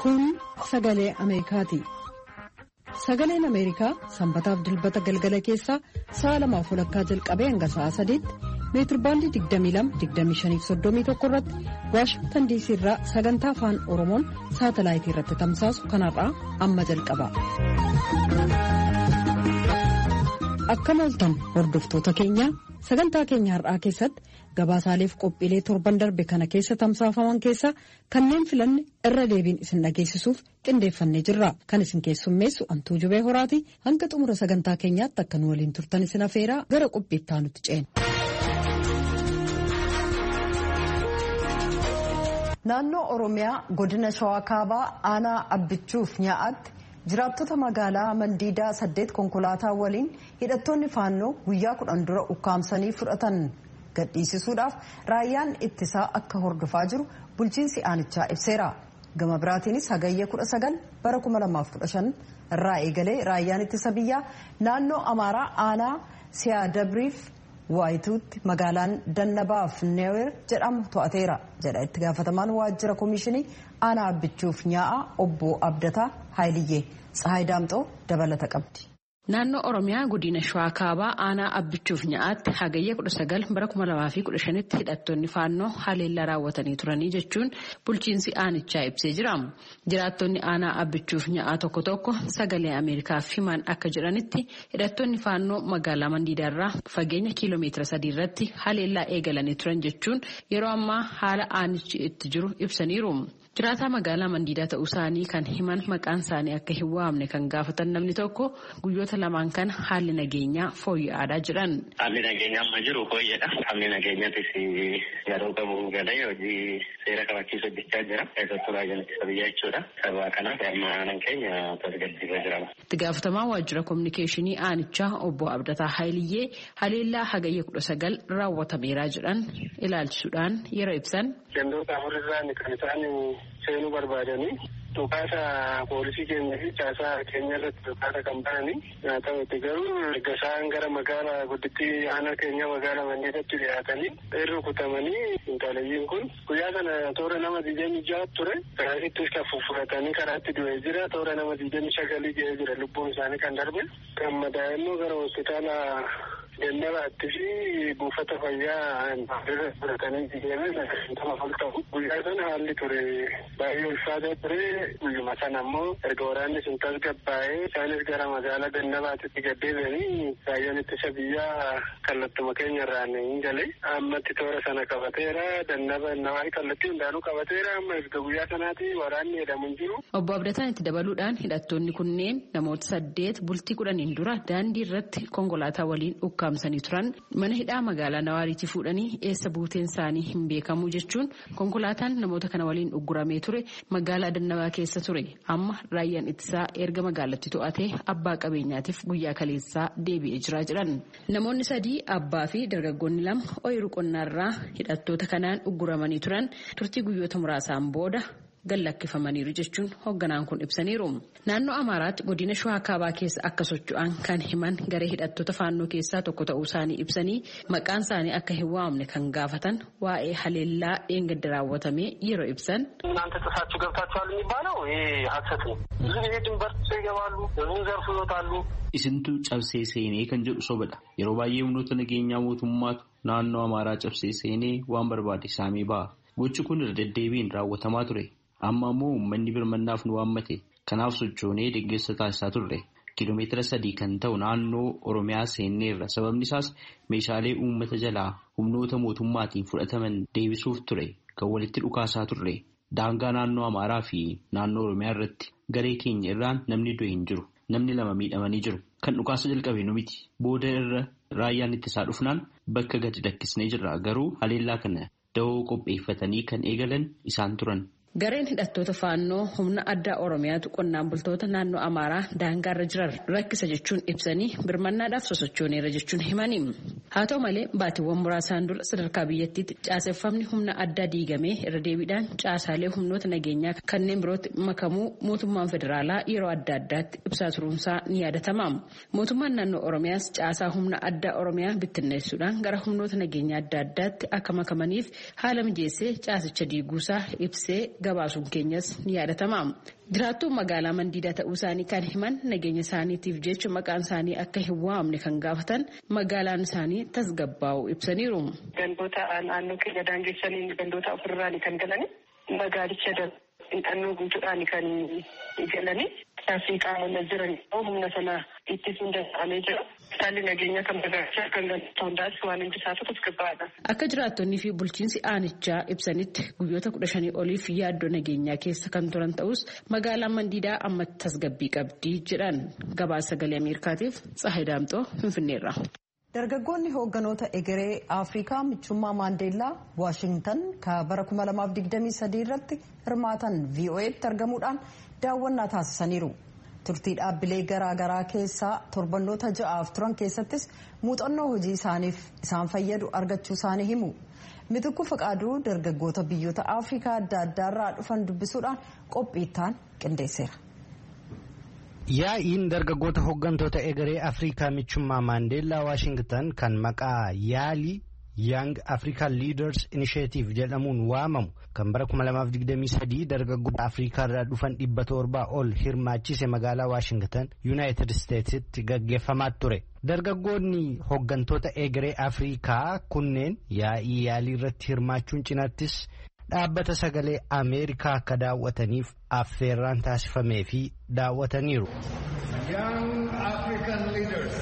Kun sagalee Ameerikaati. Sagaleen Ameerikaa sanbataaf dilbata galgala keessaa sa'a 2:00 jalqabee hanga sa'a 3:00 meetirbaandii 22-25-31 irratti Waashingtan DC irraa sagantaa afaan Oromoon saatalaayitii irratti tamsaasu kanarraa amma jalqaba. Akkam ooltan hordoftoota keenya sagantaa keenya har'aa keessatti gabaasaaleef qophiilee torban darbe kana keessa tamsaafaman keessa kanneen filanne irra deebiin isin dhageessisuuf qindeeffannee jirra. Kan isin keessummeessu Antuu Jubee Horaati. Hanga xumura sagantaa keenyaatti akka nu waliin turtan isin afeeraa gara qophiittaa nutti ceena. Naannoo Oromiyaa godina Shawaa Kaabaa aanaa Abbichuuf Nyaa'aatti jiraattota magaalaa Mandiidaa 8 konkolaataa waliin hidhattoonni faannoo guyyaa 10 dura ukkaamsanii fudhatan gadhiisisuudhaaf raayyaan ittisaa akka hordofaa jiru bulchiinsi aanichaa ibseera. Gama biraatiinis hagayya 19 bara 2015 irraa eegalee raayyaan ittisa biyyaa naannoo Amaaraa aanaa Siyaadabriif Waayituutti magaalaan Dannabaaf Neewer jedhamu to'ateera jedha itti gaafatamaan waajjira komishinii aanaa Abbichuuf Nyaa'aa obbo Abdataa Haayiliyyee. Tsahaay Daamxoo dabalata qabdi. Naannoo Oromiyaa godina Shawaa Kaabaa aanaa Abbichuuf Nyaa'aatti hagayya 19 bara 2015tti hidhattoonni faannoo haleellaa raawwatanii turanii jechuun bulchiinsi aanichaa ibsee jira. Jiraattonni aanaa Abbichuuf Nyaa'aa tokko tokko sagalee Ameerikaaf himan akka jedhanitti hidhattoonni faannoo magaalaa Mandiidaarraa fageenya kiiloomeetira 3 irratti haleellaa eegalanii turan jechuun yeroo ammaa haala aanichi itti jiru ibsaniiru. Jiraataa magaalaa Mandiidaa ta'uu isaanii kan himan maqaan isaanii akka hin waamne kan gaafatan namni tokko guyyoota lamaan kana haalli nageenyaa fooyya'aadhaa jiran. Haalli nageenyaa amma jiru fooyya'adha. Haalli nageenyaatis yeroo qabu galee hojii seera kabachiisu hojjechaa jira. Keessattuu raayyaan ittisa biyyaa jechuudha. Sababa kanaaf amma aanaan keenya tasgabbiirra jira. Itti gaafatamaa waajjira kominikeeshinii aanichaa obbo Abdataa Haayiliyyee haleellaa hagayya 19 raawwatameeraa jedhan ilaalchisuudhaan yeroo ibsan. Gandoota afurirraan kan isaan seenuu barbaadanii dhukaasa poolisii keenya fi caasaa keenya irratti dhukaasa kan bananii haa ta'utti garuu erga isaan gara magaalaa guddittii aanaa keenya magaalaa Mandiidaatti dhiyaatanii rukutamanii intalayyiin kun guyyaa sana toora nama 26 ture karaattis kan fuffuratanii karaatti du'ee jira toora nama 29 ga'ee jira lubbuun isaanii kan darbe kan madaa'e immoo gara hospitaala Dannabaatti fi buufata fayyaa fudhatanii deeman guyyaa sana haalli ture baay'ee ulfaataa ture guyyuma sana ammoo erga waraanni sun tasgabbaa'ee isaanis gara magaalaa Dannabaatti gaddeebi'anii raayyaan ittisa biyyaa kallattuma keenya irraan hin galee ammatti toora sana qabateera Dannabaa kallattii hundaanuu qabateera amma erga guyyaa sanaatti waraanni jedhamu hin jiru. Obbo Abdataan itti dabaluudhaan hidhattoonni kunneen namoota 8 bultii 10 dura daandii irratti konkolaataa waliin ukkaamsanii turan mana hidhaa magaalaa Nawaariitti fuudhanii eessa buuteen isaanii hin beekamu jechuun konkolaataan namoota kana waliin ugguramee ture magaalaa Dannabaa keessa ture amma raayyaan ittisaa erga magaalatti to'atee abbaa qabeenyaatiif guyyaa kaleessaa deebi'ee jira jedhan. Namoonni 3 abbaa fi dargaggoonni 2 ooyiruu qonnaarraa hidhattoota kanaan ugguramanii turan turtii guyyoota muraasaan booda gallakkifamaniiru jechuun hoogganaan kun ibsaniiru. Naannoo Amaaraatti godina Shawaa Kaabaa keessa akka socho'an kan himan garee hidhattoota faannoo keessaa tokko ta'uu isaanii ibsanii maqaan isaanii akka hin waamne kan gaafatan waa'ee haleellaa dheengadda raawwatamee yeroo ibsan. እናንተ ጥሳችሁ ገብታችኋል የሚባለው ይሄ ሐሰት ነው። ብዙ ጊዜ ድንበር ጥሰው ይገባሉ፣ ብዙ ዘርፍ ይወጣሉ። Isintu cabsee seenee kan jedhu sobadha. Yeroo baay'ee humnoota nageenyaa mootummaatu naannoo Amaaraa cabsee seenee waan barbaade saamee ba'a. Gochi kun irra deddeebiin raawwatamaa ture. Amma ammoo uummanni birmannaaf nu waammate. Kanaaf sochoonee deeggarsa taasisaa turre. Kiiloomeetira 3 kan ta'u naannoo Oromiyaa seenneerra. Sababni isaas meeshaalee uummata jalaa humnoota mootummaatiin fudhataman deebisuuf ture. Kan walitti dhukaasaa turre. Daangaa naannoo Amaaraa fi naannoo Oromiyaa irratti garee keenya irraan namni du'e hin jiru. Namni 2 miidhamanii jiru. Kan dhukaasa jalqabe nu miti. Booda irra raayyaan ittisaa dhufnaan bakka gadi lakkisnee jirra. Garuu haleellaa kana da'oo qopheeffatanii kan eegalan isaan turan. Gareen hidhattoota faannoo humna addaa Oromiyaatu qonnaan bultoota naannoo Amaaraa daangaarra jiran rakkisa jechuun ibsanii birmannaadhaaf sosochooneera jechuun himanii. Haa ta'u malee baatiiwwan muraasaan dura sadarkaa biyyattiitti caaseffamni humna addaa diigamee irra deebiidhaan caasaalee humnoota nageenyaa kanneen birootti makamuu mootummaan federaalaa yeroo adda addaatti ibsaa turuunsaa ni yaadatama. Mootummaan naannoo Oromiyaas caasaa humna addaa Oromiyaa bittinneessuudhaan gara humnoota nageenyaa adda addaatti akka makamaniif haala mijeessee caasicha diiguusaa ibsee gabaasuun keenyas ni yaadatama. Jiraattuun magaalaa Mandiidaa ta'uu isaanii kan himan nageenya isaaniitiif jecha maqaan isaanii akka hin waamne kan gaafatan magaalaan isaanii tasgabbaa'uu ibsaniiru. Gandoota naannoo keenya daangessanii gandoota ofirraan kan galani magaalicha hidhannoo guutuudhaan kan galani taasii qaamonna jiran humna sana ittisuun danda'amee jira. Haalli nageenya kan magaalichaa kan gandoota hundaas waan hundi isaatu tasgabbaa'aadha. Akka jiraattonnii fi bulchiinsi aanichaa ibsanitti guyyoota 15 oliif yaaddoo nageenyaa keessa kan turan ta'us magaalaan Mandiidaa amma tasgabbii qabdi jedhan. Gabaasa sagalee Ameerikaatiif Tsahayi Daamxoo Finfinneerra. Dargaggoonni hoogganoota egeree Afrikaa michummaa Maandeellaa Waashingtan ka bara 2023 irratti hirmaatan VOA'tti argamuudhaan daawwannaa taasisaniiru. Turtii dhaabbilee garaagaraa keessaa torbannoota 6 turan keessattis muuxannoo hojii isaaniif isaan fayyadu argachuu isaanii himu. Mitikuu Faqaaduu dargaggoota biyyoota Afrikaa adda addaarraa dhufan dubbisuudhaan qophiittaan qindeesseera. Yaa'iin dargaggoota hooggantoota egeree Afrikaa michummaa Maandeellaa Waashingtan kan maqaa yaalii Young African Leaders Initiative jedhamuun waamamu kan bara 2023 dargaggoota Afrikaa irraa dhufan 700 ol hirmaachise magaalaa Waashingtan United Statesitti gaggeeffamaa ture. Dargaggoonni hooggantoota egeree Afrikaa kunneen yaa'ii yaalii irratti hirmaachuun cinattis dhaabbata sagalee Ameerikaa akka daawwataniif affeerraan taasifamee fi daawwataniiru. Young African leaders.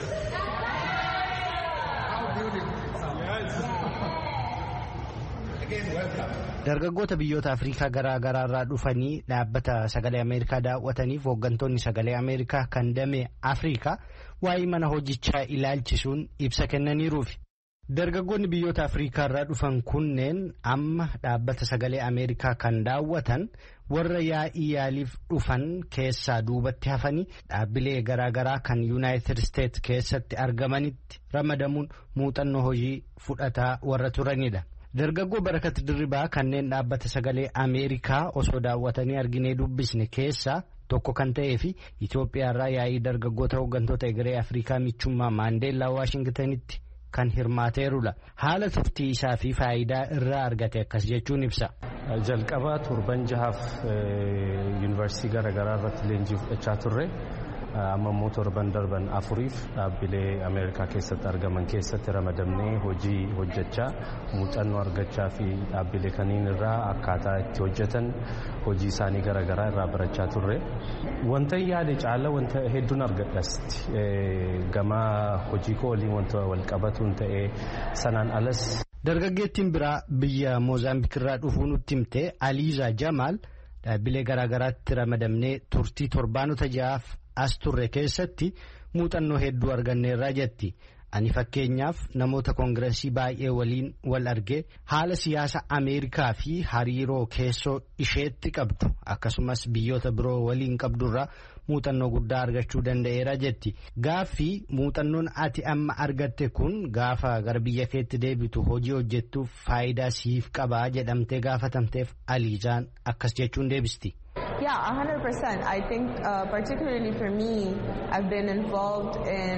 Dargaggoota biyyoota Afrikaa garaa garaa irraa dhufanii dhaabbata sagalee Ameerikaa daawwataniif hooggantoonni sagalee Ameerikaa kan damee Afrikaa waa'ee mana hojichaa ilaalchisuun ibsa kennaniiruufi. Dargaggoonni biyyoota Afrikaa irraa dhufan kunneen amma dhaabbata sagalee Ameerikaa kan daawwatan warra yaa'ii yaaliif dhufan keessaa duubatti hafanii dhaabbilee garaa garaa kan United States keessatti argamanitti ramadamuun muuxannoo hojii fudhataa warra turanidha. Dargaggoo Barakat Dirribaa kanneen dhaabbata sagalee Ameerikaa osoo daawwatanii arginee dubbisne keessaa tokko kan ta'ee fi Itoophiyaa irraa yaa'ii dargaggoota hooggantoota egeree Afrikaa michummaa Maandeellaa Waashingtanitti kan hirmaateerudha. Haala turtii isaa fi faayidaa irraa argate akkas jechuun ibsa. Jalqabaa torban 6 yuunivarsiitii garaagaraa irratti leenjii fudhachaa turre. Amma immoo torban darban 4 dhaabbilee Ameerikaa keessatti argaman keessatti ramadamnee hojii hojjechaa muuxannoo argachaa fi dhaabbilee kaniin irraa akkaataa itti hojjetan hojii isaanii garaagaraa irraa barachaa turre. Wanta yaade caala wanta hedduun argadhasti gama hojii koo waliin wanta wal qabatuun ta'ee sanaan alas. Dargaggeettiin biraa biyya Moozaambiik irraa dhufuu nutti himte Aliizaa Jamaal dhaabbilee garaagaraatti ramadamnee turtii torbaanota 6 as turre keessatti muuxannoo hedduu arganneerraa jetti. Ani fakkeenyaaf namoota koongireesii baay'ee waliin wal argee haala siyaasa Ameerikaa fi hariiroo keessoo isheetti qabdu akkasumas biyyoota biroo waliin qabdurraa muuxannoo guddaa argachuu danda'eera jetti. Gaaffii muuxannoon ati amma argatte kun gaafa gara biyya keetti deebitu hojii hojjettuuf faayidaa siif qabaa jedhamtee gaafatamteef Aliizaan akkas jechuun deebisti. Yeah, 100%. I think particularly for me, I've been involved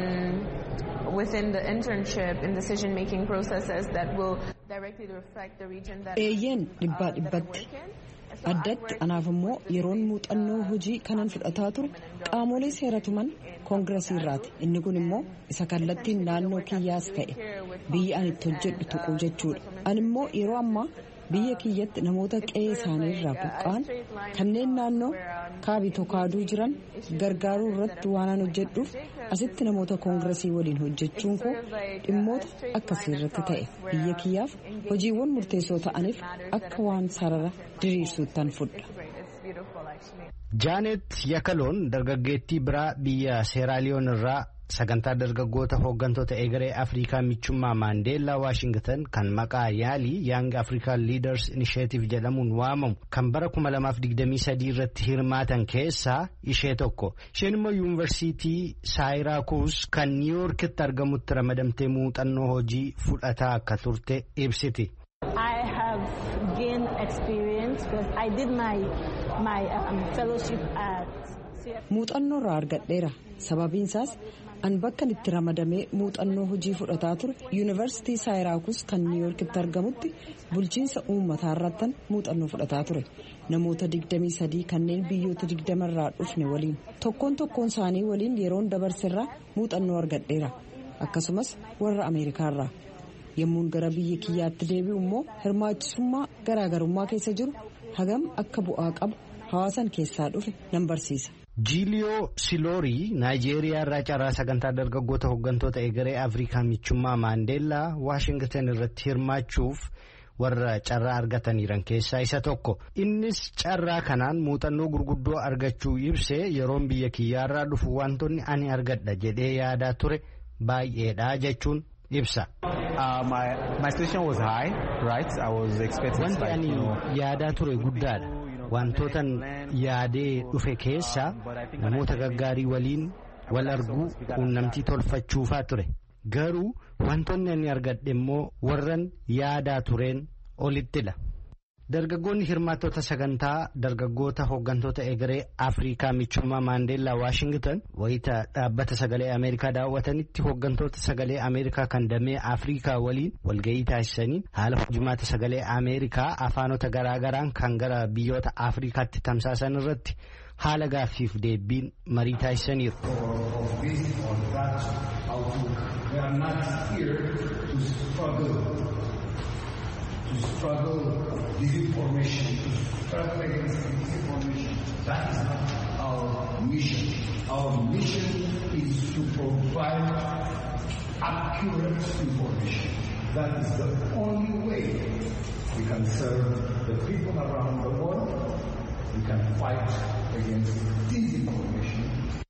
within the internship in decision-making processes that will directly reflect the region that I'm working. Addatti anaaf immoo yeroon muuxannoo hojii kanan fudhataa ture qaamolee seera tuman koongireesii irraati. Inni kun immoo isa kallattiin naannoo kiyyaas ka'e biyya ani itti hojjedhu tuquu jechuudha. Ani immoo yeroo ammaa biyya kiyyatti namoota qe'ee isaanii irraa buqqa'an kanneen naannoo kaabitoo kaaduu jiran gargaaruu irratti waan hojjedhuuf asitti namoota koongireesii waliin hojjechuun koo dhimmoota akkasii irratti ta'e biyya kiyyaaf hojiiwwan murteessoo ta'aniif akka waan sarara diriirsuuttan fudha. Jaanet Yakaloon dargaggeettii biraa biyya Seeraaliyoon irraa sagantaa dargaggoota hooggantoota egeree Afrikaa michummaa Maandeellaa Waashingtan kan maqaa yaalii Young African Leaders Initiative jedhamuun waamamu kan bara 2023 irratti hirmaatan keessaa ishee tokko. Isheen immoo yuunivarsiitii Saayiraakuus kan Niiwuorkitti argamutti ramadamtee muuxannoo hojii fudhataa akka turte ibsiti. I have gained experience because I did my fellowship at muuxannoo irraa argadheera. Sababiin isaas an bakka itti ramadamee muuxannoo hojii fudhataa ture yuunivarsiitii saayiraakus kan niiwuorkitti argamutti bulchiinsa uummataa irrattan muuxannoo fudhataa ture. Namoota 23 kanneen biyyoota 20 irraa dhufne waliin tokkoon isaanii waliin yeroon dabarserraa muuxannoo argadheera. Akkasumas warra Ameerikaarraa. Yommuun gara biyya kiyyaatti deebi'u immoo hirmaachisummaa garaagarummaa keessa jiru hagam akka bu'aa qabu hawaasan keessaa dhufe nan barsiisa. Jiiliyoo Siloorii Naayijeeriyaa irraa carraa sagantaa dargaggoota hooggantoota egeree Afrikaa michummaa Maandeellaa Waashingtan irratti hirmaachuuf warra carraa argataniiran keessaa isa tokko. Innis carraa kanaan muuxannoo gurguddoo argachuu ibsee yeroon biyya kiyyaarraa dhufu wantoonni ani argadha jedhee yaadaa ture baay'eedha jechuun ibsa. My station was high, right? I was expecting wanti ani yaadaa ture guddaadha. Wantootan yaadee dhufe keessaa namoota gaggaarii waliin wal arguu quunnamtii tolfachuufaa ture. Garuu wantoonni ani argadhe immoo warran yaadaa tureen olittidha. Dargaggoonni hirmaattota sagantaa dargaggoota hooggantoota egeree Afrikaa michummaa Maandeellaa Waashingtan wayita dhaabbata sagalee Ameerikaa daawwatanitti hooggantoota sagalee Ameerikaa kan damee Afrikaa waliin walgahii taasisanii haala hojimaata sagalee Ameerikaa afaanota garaagaraan kan gara biyyoota Afrikaatti tamsaasan irratti haala gaaffiif deebiin marii taasisaniiru. To struggle disinformation, to struggle against disinformation. That is not our mission. Our mission is to provide accurate information. That is the only way we can serve the people around the world. We can fight against disinformation.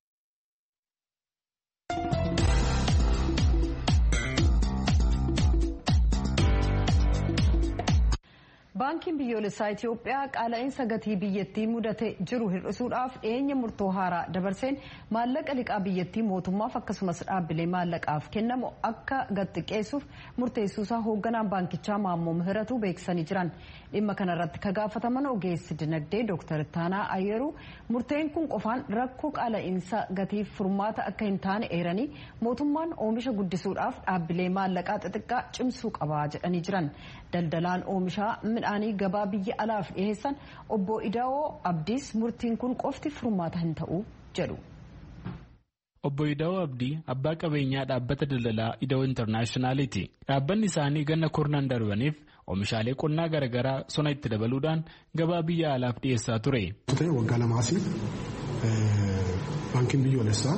Baankiin biyyoolessaa Itoophiyaa qaala'insa gatii biyyattii mudate jiru hir'isuudhaaf dhiyeenya murtoo haaraa dabarseen maallaqa liqaa biyyattii mootummaaf akkasumas dhaabbilee maallaqaaf kennamu akka xiqqeessuuf murteessuusaa hoogganaan baankichaa Maammoo Mihiratu beeksisanii jiran. Dhimma kanarratti ka gaafataman ogeessi dinagdee Dr. Taanaa Ayyeeruu murteen kun qofaan rakkoo qaala'insa gatiif furmaata akka hin taane eeranii mootummaan oomisha guddisuudhaaf dhaabbilee maallaqaa xixiqqaa cimsuu qaba jedhanii jiran. Daldalaan oomishaa midhaanii gabaa biyya alaaf dhiyeessan obbo Idaa'oo Abdiis murtiin kun qofti furmaata hin ta'u jedhu. Obbo Idaa'oo Abdii abbaa qabeenyaa dhaabbata daldalaa Idaa'oo Intarnaashinaaliiti. Dhaabbanni isaanii ganna kurnan darbaniif oomishaalee qonnaa garaagaraa sona itti dabaluudhaan gabaa biyya alaaf dhiyeessaa ture. Waggaa lamaasii baankiin biyyoolessaa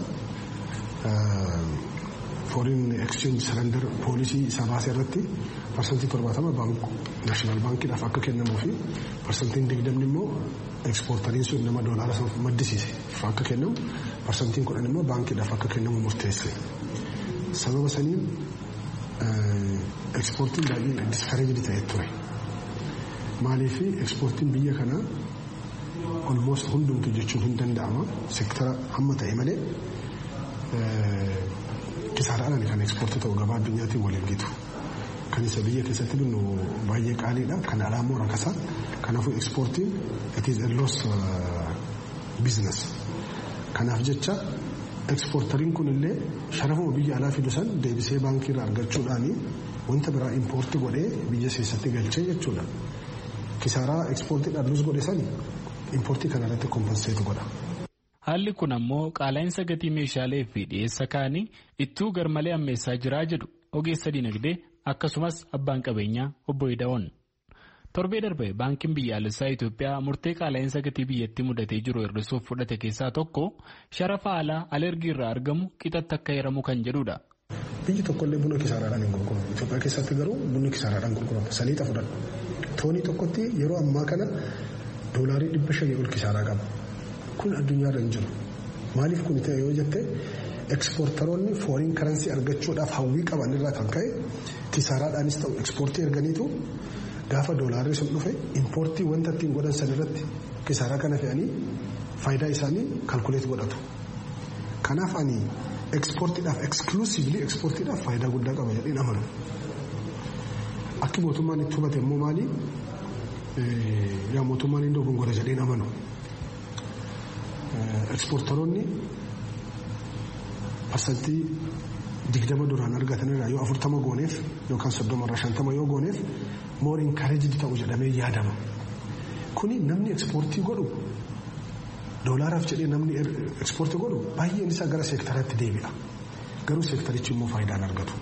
foreign exchange surrender poolisii isaa baasee irratti parsantii 70 naashinaal baankiidhaaf akka kennamuu fi parsantiin 20 immoo ekspoortariin sun nama doolaara maddisiise akka kennamu parsantiin 10 immoo baankiidhaaf akka kennamu murteesse. Sababa saniin ekspoortiin baay'een diskareejdi ta'ee ture. Maaliif ekspoortiin biyya kanaa almost hundumtu jechuun hin danda'ama sektara hamma ta'e malee kisaaraadhaan kan ekspoortii ta'u gabaa addunyaatiin waliin gitu. Kan isa biyya keessatti binnu baay'ee qaaliidha. Kan alaa immoo rakasa. Kanaafuu ekspoortiin it is a loss business. Kanaaf jecha ekspoortariin kun illee sharafuma biyya alaa fidu san deebisee baankii irraa argachuudhaan wanta biraa impoortii godhee biyya keessatti galchee jechuudha. Kisaaraa ekspoortiidhaan lus godhe sani impoortii kanarratti kompenseetu godha. Haalli kun ammoo qaala'insa gatii meeshaalee fi dhiyeessa kaanii ittuu garmalee ammeessaa jiraa jedhu ogeessa dinagdee akkasumas abbaan qabeenyaa obbo Idaa'oon. Torbee darbe baankiin biyyaalessaa Itoophiyaa murtee qaala'insa gatii biyyattii mudatee jiru hir'isuuf fudhate keessaa tokko sharafa alaa alergii irraa argamu qixatti akka hiramu kan jedhudha. Biyyi tokkollee buna kisaaraadhaan hin gurguramu. Itoophiyaa keessatti garuu bunni kisaaraadhaan gurgurama. Saliixa fudhadhu. Toonii tokkotti yeroo ammaa kana doolaarii 500 ol kisaaraa qaba. Kun addunyaarra hin jiru. Maaliif kun ta'e yoo jette ekspoortaroonni fooriin karansii argachuudhaaf hawwii qaban irraa kan ka'e kisaaraadhaanis ta'u ekspoortii erganiitu gaafa doolaarri sun dhufe impoortii wanta ittiin godhan san irratti kisaaraa kana fe'anii faayidaa isaanii kalkuleet godhatu. Kanaaf ani ekspoortiidhaaf eksklusiivli ekspoortiidhaaf faayidaa guddaa qaba jedheen amanu. Akki mootummaan itti hubate immoo maali? Yaa mootummaan hin dogongora jedheen amanu. Ekspoortaroonni parsantii 20 duraan argatanirraa yoo 40 gooneef yookaan 30 irraa 50 yoo gooneef more encouraged ta'u jedhamee yaadama. Kuni namni ekspoortii godhu doolaaraaf jedhee namni ekspoortii godhu baay'een isaa gara seektaraatti deebi'a. Garuu seektarichi immoo faayidaan argatu.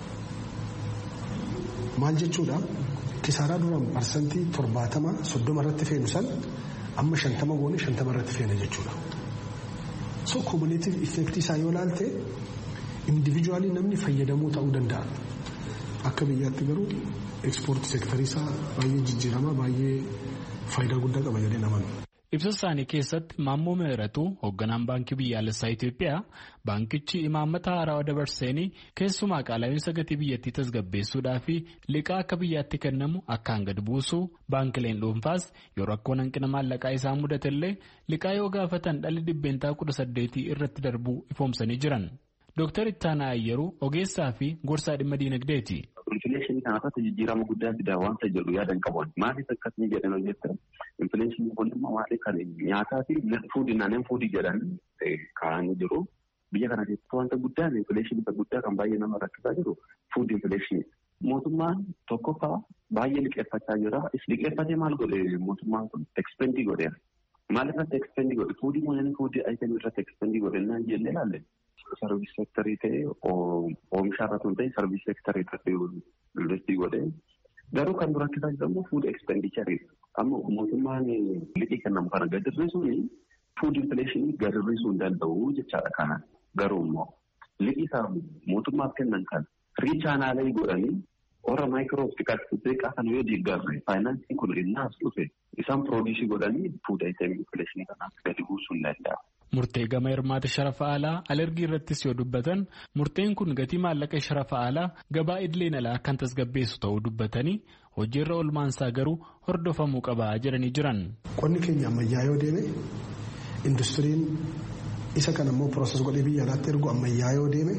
Maal jechuudha? Kisaaraa duraan parsantii 70 30 irratti feenu san amma 50 goone 50 irratti feena jechuudha. So cumulative effect isaa yoo ilaalte individually namni fayyadamuu ta'uu danda'a. Akka biyyaatti garuu ekspoortii seektarii isaa baay'ee jijjiirama baay'ee faayidaa guddaa qaba jedhee naman. Ibsa isaanii keessatti Maammoo Mihiratuu hoogganaan baankii biyyaalessaa Itoophiyaa baankichi imaammata haarawaa dabarseenii keessumaa qaala'insa gatii biyyattii tasgabbeessuudhaa fi liqaa akka biyyaatti kennamu akkaan gad buusuu baankileen dhuunfaas yoo rakkoon hanqina maallaqaa isaa mudatellee liqaa yoo gaafatan dhalli dhibbeentaa 18 irratti darbuu ifoomsanii jiran. Dooktar Ittaanaa Ayyeruu ogeessaa fi gorsaa dhimma diinagdeeti. Infileeshinii kanarratti jijjiirama guddaa fidaa waanta jedhu yaadan qaban maaliif akkasii jedhan hojjetan infileeshinii kun immoo maaliif kan nyaataa fi fuudii naanneen fuudii jedhan kaa'anii jiru biyya kana keessatti wanta guddaan infileeshinii guddaa kan baay'ee nama rakkisaa jiru fuudii infileeshinii mootummaan tokkoffaa baay'ee liqeeffachaa jira liqeeffatee maal godhe mootummaan kun ekspendii godheera maaliif irratti ekspendii godhe fuudii mootummaan fuudii ayitemii irratti ekspendii godhe naan jennee ilaalle. Sarviis seektarii ta'ee oomisha irratti hundee sarviis seektarii ta'ee investii godhee garuu kan dura keessaa jedhamu fuud ekspendicharii amma mootummaan liqii kennamu kana gad hir'isuun fuud infileeshinii gad hir'isuu hin danda'u jechaadha kana garuu immoo liqii isaa mootummaaf kennan kan riichaanaalee godhanii warra maayikiroofikaa kana yoo deeggarre faayinaansiin kun innaas dhufe isaan piroodiisii godhanii fuud ayitemii infileeshinii kanaaf gadi buusuu hin danda'a. Murtee gama hirmaata sharafa alaa alergii irrattis yoo dubbatan murteen kun gatii maallaqa sharafa alaa gabaa idileen alaa kan tasgabbeessu ta'uu dubbatanii hojiirra oolmaansaa garuu hordofamuu qabaa jedhanii jiran. Qonni keenya ammayyaa yoo deeme industiriin isa kan ammoo pirooses godhee biyya alaatti ergu ammayyaa yoo deeme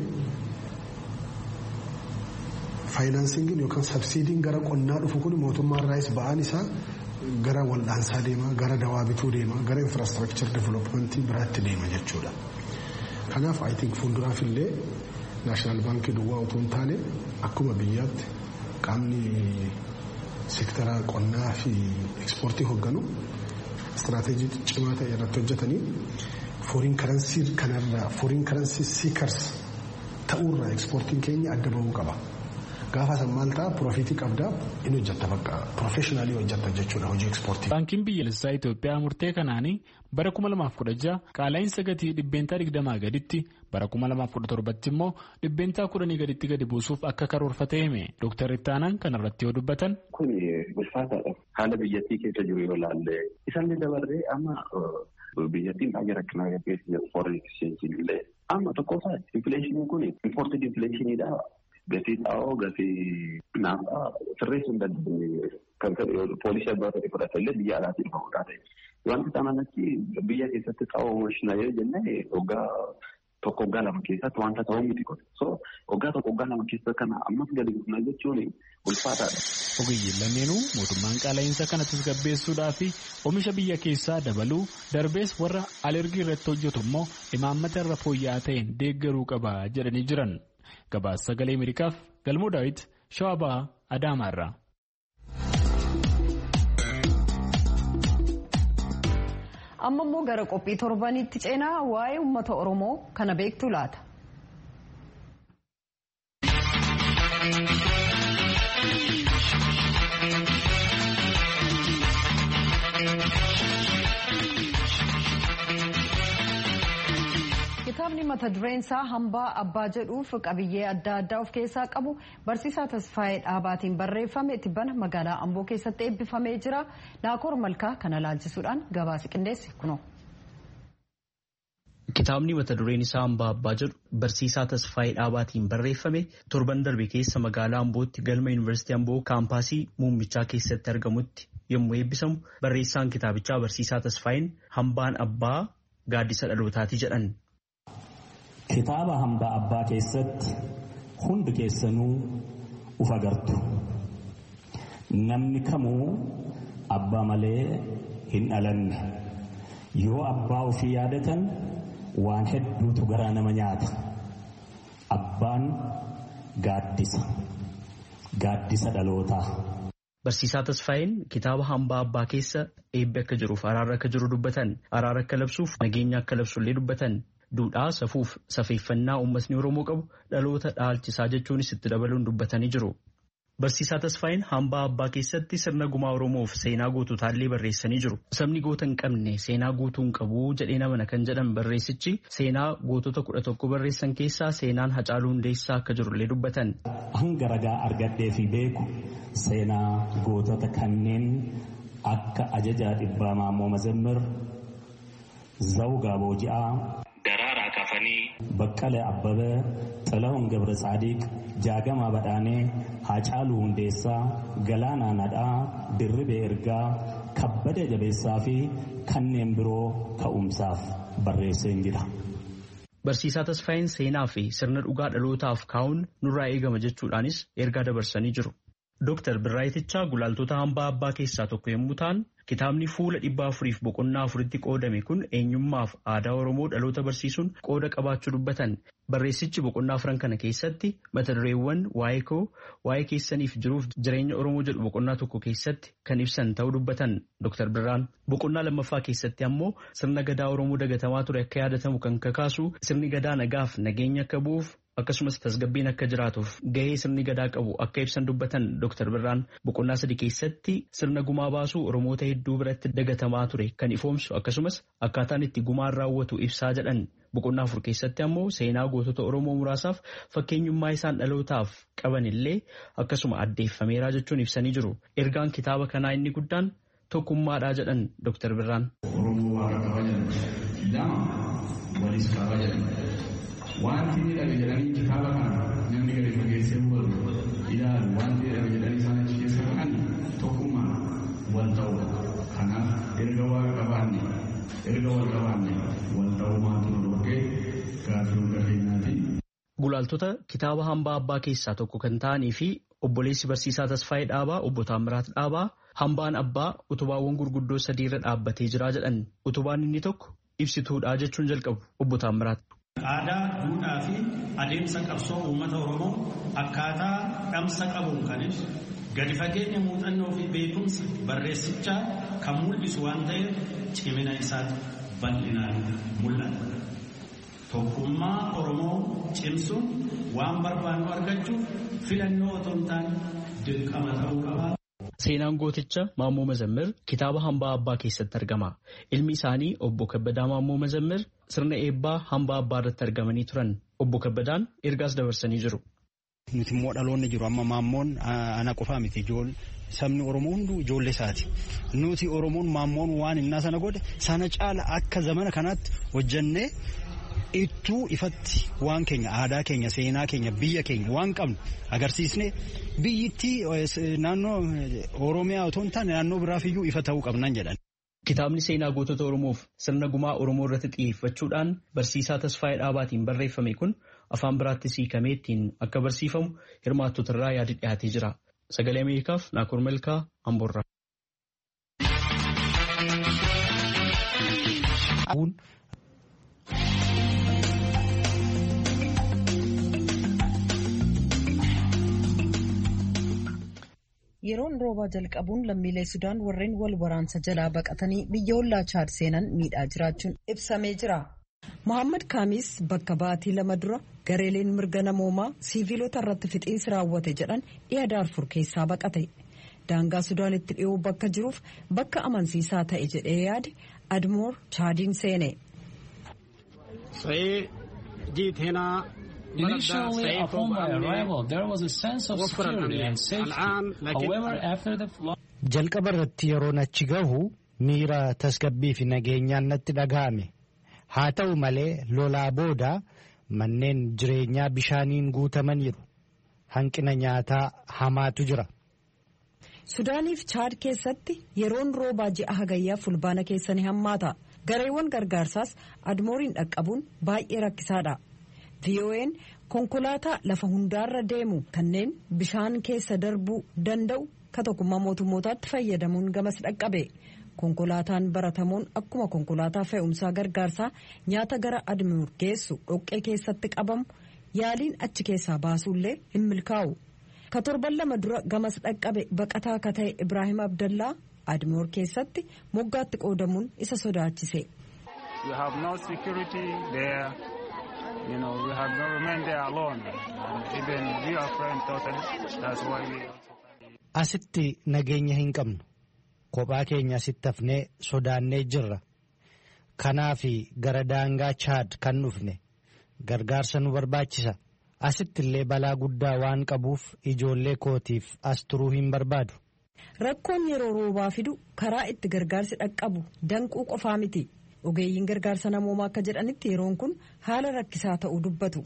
faayinaansiingiin yookaan sabsiidiin gara qonnaa dhufu kun mootummaan raayis ba'aan isaa. Gara wal'aansaa deema, gara dawaa bituu deema, gara infrastructure developmentii biraatti deema jechuudha. Kanaaf I think fuulduraaf illee naashinaal baankii duwwaa utuu hin taane akkuma biyyaatti qaamni seektara qonnaa fi ekspoortii hoogganu istiraatejii cimaa ta'e irratti hojjetanii fooriin karansii kanarraa fooriin karansii siikars ta'uurraa ekspoortiin keenya adda bahuu qaba. Gaafa san maal ta'a piroofitii qabdaa inni hojjetta bakka piroofeeshinaalii hojjetta jechuudha hojii ekspoortii. Baankiin biyyaalessaa Itoophiyaa murtee kanaanii bara 2016 qaala'insa gatii dhibbeentaa 20 gaditti bara 2017 immoo dhibbeentaa 10 gaditti gadi buusuuf akka karoorfatee hime Dooktar Ittaanaan kanarratti yoo dubbatan. Kun ulfaataadha. Haala biyyattii keessa jiru yoo ilaalle isaallee dabarree amma biyyattiin baay'ee rakkinaa gaggeessaa jiru foreign exchange illee amma tokkoffaa infileeshiniin kun imported infleeshiniidha. Gatii xaa'oo gatii naafaa sirreessuu hin dandeenye kan poolisii abbaa ta'e fudhatellee biyya alaatiin ba'uudhaa ta'e. Wanti kanaan achi biyya keessatti xaa'oo oomishna yoo jenne waggaa lama keessatti wanta ta'uu miti kun. So waggaa lama keessatti kana ammas gadi buufna jechuun ulfaataadha. Ogeeyyiin lameenuu mootummaan qaala'insa kana tasgabbeessuudhaa fi oomisha biyya keessaa dabaluu darbees warra alergii irratti hojjetu immoo imaammata irra fooyya'aa ta'een deeggaruu qaba jedhanii jiran. Gabaasa sagalee Ameerikaaf Galmoo Daawit Shawaa Ba'aa Adaamaarraa. Amma immoo gara qophii torbanitti ceenaa waa'ee uummata Oromoo kana beektu laata. Kitaabni mata dureen isaa hambaa abbaa jedhuuf qabiyyee adda addaa of keessaa qabu barsiisaa Tasfaayee Dhaabaatiin barreeffame tibbana magaalaa Amboo keessatti eebbifamee jira. Naakoor Malkaa kana laalchisuudhaan gabaasa qindeesse kunoo. Kitaabni mata dureen isaa hambaa abbaa jedhu barsiisaa Tasfaayee Dhaabaatiin barreeffame torban darbe keessa magaalaa Ambootti galma Yuunivarsiitii Amboo kaampaasii muummichaa keessatti argamutti yommuu eebbisamu barreessaan kitaabichaa barsiisaa Tasfaayeen hambaan abbaa gaaddisa dhalootaati jedhan. Kitaaba hambaa abbaa keessatti hundi keessanuu uf agartu. Namni kamuu abbaa malee hin dhalanne. Yoo abbaa ofii yaadatan waan hedduutu garaa nama nyaata. abbaan gaaddisa dhalootaa. Barsiisaa Tasfaayeen kitaaba hambaa abbaa keessa eebbi akka jiruuf araara akka jiru dubbatan, araara akka labsuuf nageenya akka labsullee dubbatan, duudhaa safuuf safeeffannaa uummatni Oromoo qabu dhaloota dhaalchisaa jechuunis itti dabaluun dubbatanii jiru. Barsiisaa Tasfaayeen hambaa abbaa keessatti sirna gumaa Oromoof seenaa guututaallee barreessanii jiru. Sabni goota hin qabne seenaa guutuu hin qabu jedhee namana kan jedhan barreessichi seenaa gootota 11 barreessan keessaa seenaan Hacaaluu Hundeessaa akka jirullee dubbatan. Hanga ragaa argadhee fi beeku seenaa gootota kanneen akka ajajaa dhibbaa Maammoo Mazammir, Zawgaa Booji'aa, Daraaraa Kafanii, Baqqalee Abbabee, Xilahun Gabra Saadiq, Jaagamaa Badhaanee, Hacaaluu Hundeessaa, Galaanaa Nadhaa, Dirribee Ergaa, Kabbadee Jabeessaa fi kanneen biroo ka'umsaaf barreessee jira. Barsiisaa Tasfaayeen seenaa fi sirna dhugaa dhalootaaf kaa'uun nurraa eegama jechuudhaanis ergaa dabarsanii jiru. Dooktar Birraayitichaa gulaaltota hambaa abbaa keessaa tokko yommuu ta'an, kitaabni fuula 404 qoodame kun eenyummaaf aadaa Oromoo dhaloota barsiisuun qooda qabaachuu dubbatan. Barreessichi boqonnaa 4 kana keessatti mata dureewwan waa'ee koo, waa'ee keessaniif jiruuf jireenya Oromoo jedhu boqonnaa tokko keessatti kan ibsan ta'uu dubbatan Dooktar Birraan. Boqonnaa 2ffaa keessatti ammoo sirna gadaa Oromoo dagatamaa ture akka yaadatamu kan kakaasu, sirni gadaa nagaaf nageenya akka bu'uuf akkasumas tasgabbiin akka jiraatuuf gahee sirni gadaa qabu akka ibsan dubbatan Dooktar Birraan. Boqonnaa 3 keessatti sirna gumaa baasuu Oromoota hedduu biratti dagatamaa ture kan ifoomsu akkasumas akkaataan itti gumaan raawwatu ibsaa jedhan. Boqonnaa 4 keessatti ammoo seenaa gootota Oromoo muraasaaf fakkeenyummaa isaan dhalootaaf qaban illee akkasuma addeeffameeraa jechuun ibsanii jiru. Ergaan kitaaba kanaa inni guddaan tokkummaadhaa jedhan Dooktar Birraan. Oromoo waaqa kabajan lama walis kabajan wanti jedhame jedhanii kitaaba kana namni gadi fageessee hubatu ilaalu wanti jedhame jedhanii isaan achi keessa ka'an tokkummaa wal ta'u. Kanaaf erga waaqa qabaanne wal ta'umaatu dhorkee gaaffii hunda keenyaati. Gulaaltota kitaaba hambaa abbaa keessaa tokko kan ta'anii fi obboleessi barsiisaa Tasfaayee Dhaabaa obbo Taammiraat Dhaabaa hambaan abbaa utubaawwan gurguddoo 3 irra dhaabbatee jira jedhan. Utubaan inni tokko ibsituudhaa jechuun jalqabu obbo Taammiraat. Aadaa, duudhaa fi adeemsa qabsoo uummata Oromoo akkaataa dhamsa qabuun kan ibsu gadi fageenya muuxannoo fi beekumsa barreessichaa kan mul'isu waan ta'eef cimina isaatti bal'inaan mul'ata. Tokkummaa Oromoo cimsuun waan barbaannu argachuuf filannoo otoo hin taane dirqama ta'uu qaba. Seenaan gooticha Maammoo Mazammir kitaaba hambaa abbaa keessatti argama. Ilmi isaanii obbo Kabbadaa Maammoo Mazammir sirna eebbaa hambaa abbaa irratti argamanii turan. Obbo Kabbadaan ergaas dabarsanii jiru. Nuti immoo dhaloonni jiru amma Maammoon ana qofaa miti sabni Oromoo hunduu ijoollee isaati. Nuti Oromoon Maammoon waan innaa sana godhe sana caala akka zamana kanaatti hojjannee ittuu ifatti waan keenya aadaa keenya seenaa keenya biyya keenya waan qabnu agarsiisne biyyittii naannoo Oromiyaa otoo hin taane naannoo biraaf iyyuu ifa ta'uu qabnan jedhan. Kitaabni seenaa gootota Oromoof sirna gumaa Oromoo irratti xiyyeeffachuudhaan barsiisaa Tasfaayee Dhaabaatiin barreeffame kun afaan biraatti hiikamee ittiin akka barsiifamu hirmaattota irraa yaadi dhiyaatee jira. Sagalee Ameerikaaf Naakoor Malkaa Amboorraa. Yeroon roobaa jalqabuun lammiilee Sudaan warreen wal waraansa jalaa baqatanii biyya ollaa Chaad seenan miidhaa jiraachuun ibsamee jira. Mohaammed Kaamis bakka baatii 2 dura gareeleen mirga namoomaa siiviilota irratti fixiinsi raawwate jedhan dhiha Daarfur keessaa baqate. Daangaa Sudaanitti dhiyoo bakka jiruuf bakka amansiisaa ta'e jedhee yaade Admoor Chaadiin seene. Initially, upon my arrival, there was a sense of security and safety. However, after the flood... Jalqaba irratti yeroon achi gahu miira tasgabbii fi nageenyaan natti dhaga'ame. Haa ta'u malee lolaa booda manneen jireenyaa bishaaniin guutamaniiru. Hanqina nyaataa hamaatu jira. Sudaaniif Chaad keessatti yeroon roobaa ji'a hagayyaa fulbaana keessa ni hammaata. Gareewwan gargaarsaas Admooriin dhaqqabuun baay'ee rakkisaadha. VOA'n konkolaataa lafa hundaarra deemu kanneen bishaan keessa darbuu danda'u ka tokkummaa mootummootaatti fayyadamuun gamas dhaqqabe. Konkolaataan baratamuun akkuma konkolaataa fe'umsaa gargaarsaa nyaata gara Admoor geessu dhoqqee keessatti qabamu yaaliin achi keessaa baasuullee hin milkaa'u. Ka torban lama dura gamas dhaqqabe baqataa ka ta'e Ibrahim Abdallaa Admoor keessatti moggaatti qoodamuun isa sodaachise. We have no security there. You know, we have no remain there alone. And even we are afraid totally. That's why we Asitti nageenya hin qabnu. Kophaa keenya asitti hafnee sodaannee jirra. Kanaafi gara daangaa Chaad kan dhufne gargaarsa nu barbaachisa. Asitti illee balaa guddaa waan qabuuf ijoollee kootiif as turuu hin barbaadu. Rakkoon yeroo roobaa fidu karaa itti gargaarsi dhaqqabu danquu qofaa miti. Ogeeyyiin gargaarsa namoomaa akka jedhanitti yeroon kun haala rakkisaa ta'uu dubbatu.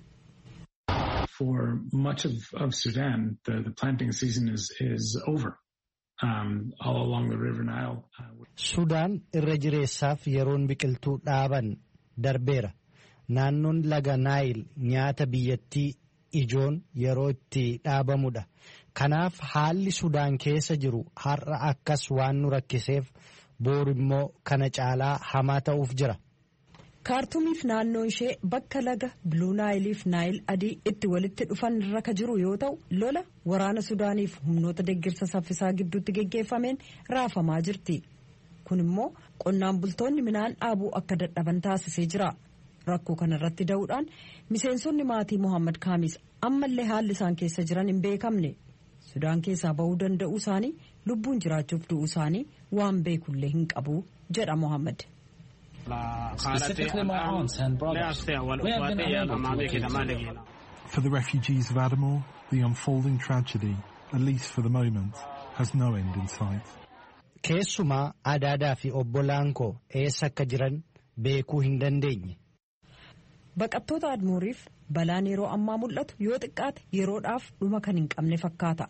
For much of Sudan, the planting season is over. All along the River Nile. Sudaan irra jireessaaf yeroon biqiltuu dhaaban darbeera. Naannoon laga Naayil nyaata biyyattii ijoon yeroo itti dhaabamudha. Kanaaf haalli Sudaan keessa jiru har'a akkas waan nu rakkiseef boru immoo kana caalaa hamaa ta'uuf jira. Kaartumiif naannoon ishee bakka laga Bluu Naayiliif Naayil adii itti walitti dhufan irra ka jiru yoo ta'u lola waraana Sudaaniif humnoota deeggarsa saffisaa gidduutti geggeeffameen raafamaa jirti. Kun immoo qonnaan bultoonni midhaan dhaabuu akka dadhaban taasisee jira. Rakkoo kanarratti da'uudhaan miseensonni maatii Mohaammed Kaamis ammallee haalli isaan keessa jiran hin beekamne. Sudaan keessaa bahuu danda'uu isaanii lubbuun jiraachuuf du'uu isaanii waan beekullee hin qabu jedha Mohaammed. Specifically my aunts and brothers. We have been unable to. For the refugees of Adamor, the unfolding tragedy, at least for the moment, has no end in sight. Keessumaa adaadaa fi obbolaan koo eessa akka jiran beekuu hin dandeenye. Baqattoota Admooriif balaan yeroo ammaa mul'atu yoo xiqqaate yeroodhaaf dhuma kan hin qabne fakkaata.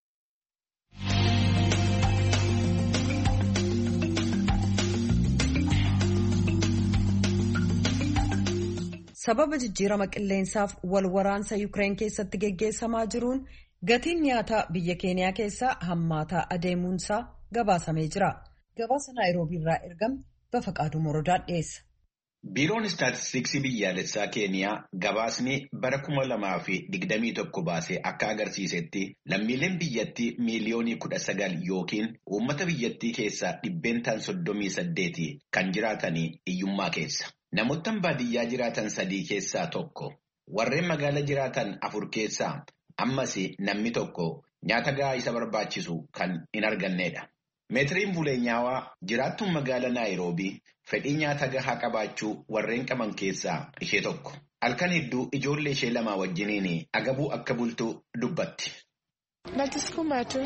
Sababa jijjiirama qilleensaaf wal waraansa Yukireen keessatti geggeessamaa jiruun gatiin nyaataa biyya Keeniyaa keessaa hammaataa adeemuunsaa gabaasamee jira. Gabaasa Naayiroobii irraa ergame Bafaqaaduu Morodaan dhiyeessa. Biiroon Istaatistiksii biyyaalessaa Keeniyaa gabaasni bara 2021 baasee akka agarsiisetti lammiileen biyyattii miiliyoonii 19 yookiin uummata biyyattii keessaa 38 kan jiraatanii hiyyummaa keessa. Namoottan baadiyyaa jiraatan 3 keessaa tokko, warreen magaala jiraatan 4 keessaa ammas namni tokko nyaata gahaa isa barbaachisu kan hin argannedha. Meetiriin Buleenyaawaa jiraattuun magaala Naayiroobii fedhii nyaata gahaa qabaachuu warreen qaban keessaa ishee tokko. Halkan hedduu ijoollee ishee 2 wajjiniin agabuu akka bultu dubbatti. Najisukuma tu.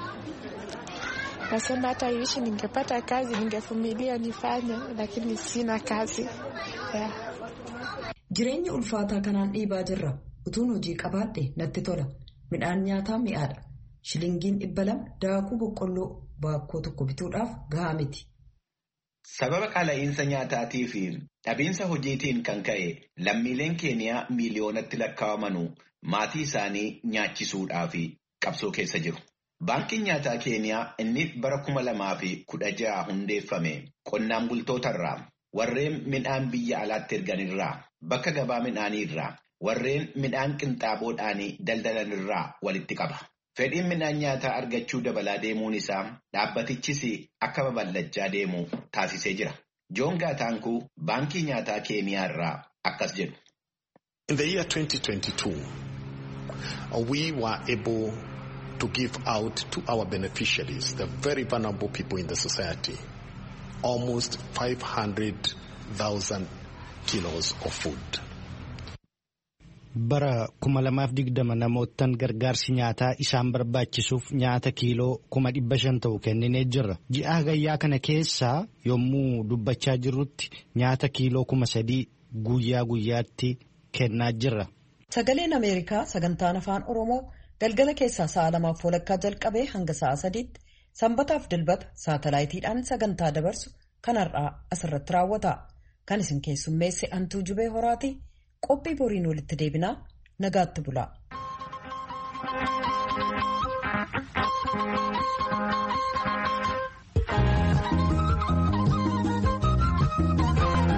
Nasema hata hivi ningepata kazi ningevumilia nifanye lakini sina kazi. Jireenya ulfaataa kanaan dhiibaa jirra. Utuun hojii qabaadhe natti tola. Midhaan nyaataa mi'aadha. Shilingiin 200 daakuu boqqolloo baakkoo tokko bituudhaaf gahaa miti. Sababa qaala'insa nyaataa fi dhabiinsa hojiitiin kan ka'e lammiileen Keeniyaa miiliyoonatti lakkaa'amanuu maatii isaanii nyaachisuudhaaf qabsoo keessa jiru. Baankiin nyaataa Keeniyaa inni bara 2016 hundeeffame qonnaan bultootarraa warreen midhaan biyya alaatti erganirraa bakka gabaa midhaanii irraa warreen midhaan qinxaaboodhaan daldalanirraa walitti qaba. Fedhiin midhaan nyaataa argachuu dabalaa deemuun isaa dhaabbatichis akka babal'achaa deemu taasisee jira. Joon Gaataankuu baankii nyaataa Keeniyaa irraa akkas jedhu. In the year 2022, we were able to give out to our beneficiaries, the very vulnerable people in the society, almost 500,000 kilos of food. Bara 2020 namoottan gargaarsi nyaataa isaan barbaachisuuf nyaata kiiloo 500 ta'u kenninee jirra. Ji'a hagayyaa kana keessaa yommuu dubbachaa jirrutti nyaata kiiloo 3,000 guyyaa guyyaatti kennaa jirra. Sagaleen Ameerikaa sagantaan afaan Oromoo galgala keessaa sa'a 2:00 jalqabee hanga sa'a 3:00 sanbataaf dilbata saatalaayitiidhaan sagantaa dabarsu kanarraa asirratti raawwata. Kan isin keessummeesse Antuu Jubee Horaati. Qophii boriin walitti deebinaa nagaatti bulaa.